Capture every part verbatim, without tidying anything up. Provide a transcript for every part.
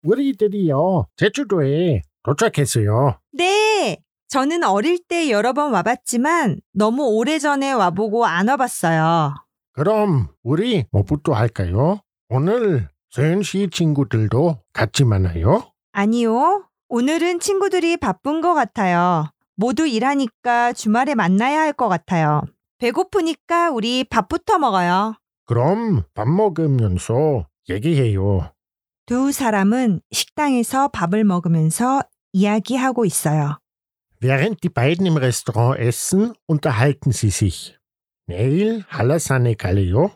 우리들이요, 제주도에 도착했어요. 네, 저는 어릴 때 여러 번 와봤지만 너무 오래전에 와보고 안 와봤어요. 그럼 우리 뭐부터 할까요? 오늘 서연 씨 친구들도 같이 만나요? 아니요, 오늘은 친구들이 바쁜 것 같아요. 모두 일하니까 주말에 만나야 할 것 같아요. 배고프니까 우리 밥부터 먹어요. 그럼 밥 먹으면서 얘기해요. 두 사람은 식당에서 밥을 먹으면서 이야기하고 있어요. Während die beiden im Restaurant essen, unterhalten sie sich. 내일 한라산에 갈래요?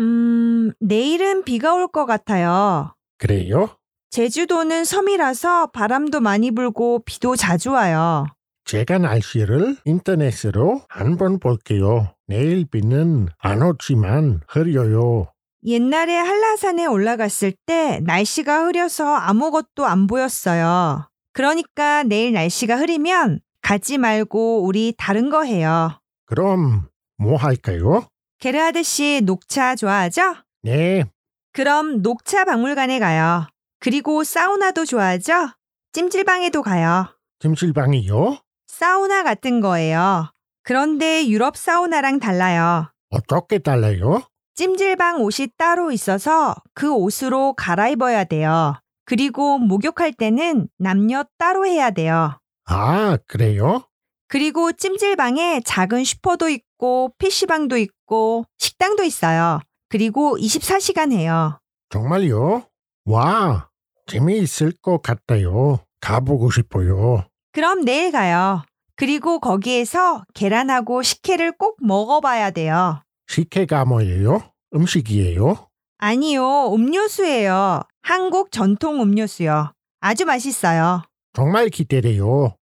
음, 내일은 비가 올 것 같아요. 그래요? 제주도는 섬이라서 바람도 많이 불고 비도 자주 와요. 제가 날씨를 인터넷으로 한번 볼게요. 내일 비는 안 오지만 흐려요. 옛날에 한라산에 올라갔을 때 날씨가 흐려서 아무것도 안 보였어요. 그러니까 내일 날씨가 흐리면 가지 말고 우리 다른 거 해요. 그럼 뭐 할까요? 게르하드 씨 녹차 좋아하죠? 네, 그럼 녹차 박물관에 가요. 그리고 사우나도 좋아하죠? 찜질방에도 가요. 찜질방이요? 사우나 같은 거예요. 그런데 유럽 사우나랑 달라요. 어떻게 달라요? 찜질방 옷이 따로 있어서 그 옷으로 갈아입어야 돼요. 그리고 목욕할 때는 남녀 따로 해야 돼요. 아, 그래요? 그리고 찜질방에 작은 슈퍼도 있고 피시방도 있고 식당도 있어요. 그리고 이십사 시간 해요. 정말요? 와, 재미있을 것 같아요. 가보고 싶어요. 그럼 내일 가요. 그리고 거기에서 계란하고 식혜를 꼭 먹어봐야 돼요. 식혜가 뭐예요? 음식이에요? 아니요, 음료수예요. 한국 전통 음료수요. 아주 맛있어요. 정말 기대돼요.